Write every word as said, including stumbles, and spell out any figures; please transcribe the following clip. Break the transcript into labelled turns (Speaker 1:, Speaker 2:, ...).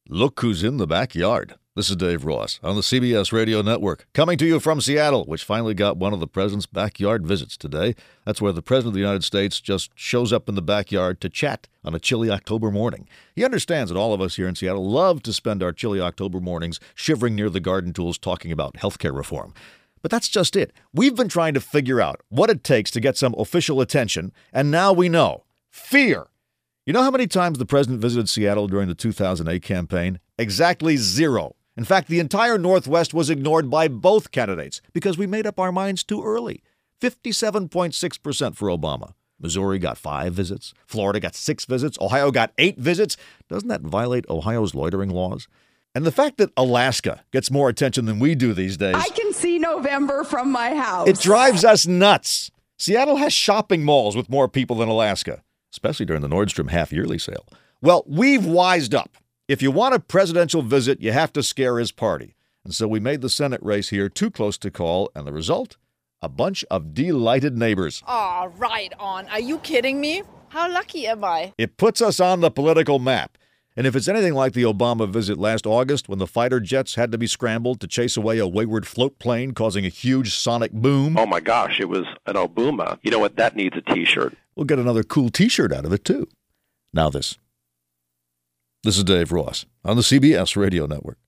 Speaker 1: Look who's in the backyard. This is Dave Ross on the C B S Radio Network, coming to you from Seattle, which finally got one of the president's backyard visits today. That's where the president of the United States just shows up in the backyard to chat on a chilly October morning. He understands that all of us here in Seattle love to spend our chilly October mornings shivering near the garden tools talking about healthcare reform. But that's just it. We've been trying to figure out what it takes to get some official attention, and now we know. Fear. You know how many times the president visited Seattle during the two thousand eight campaign? Exactly zero. In fact, the entire Northwest was ignored by both candidates because we made up our minds too early. fifty-seven point six percent for Obama. Missouri got five visits. Florida got six visits. Ohio got eight visits. Doesn't that violate Ohio's loitering laws? And the fact that Alaska gets more attention than we do these days...
Speaker 2: I can see November from my house.
Speaker 1: It drives us nuts. Seattle has shopping malls with more people than Alaska, especially during the Nordstrom half-yearly sale. Well, we've wised up. If you want a presidential visit, you have to scare his party. And so we made the Senate race here too close to call, and the result? A bunch of delighted neighbors.
Speaker 3: Aw, right on. Are you kidding me? How lucky am I?
Speaker 1: It puts us on the political map. And if it's anything like the Obama visit last August when the fighter jets had to be scrambled to chase away a wayward float plane causing a huge sonic boom.
Speaker 4: Oh my gosh, it was an Obama. You know what? That needs a T-shirt.
Speaker 1: We'll get another cool T-shirt out of it, too. Now this. This is Dave Ross on the C B S Radio Network.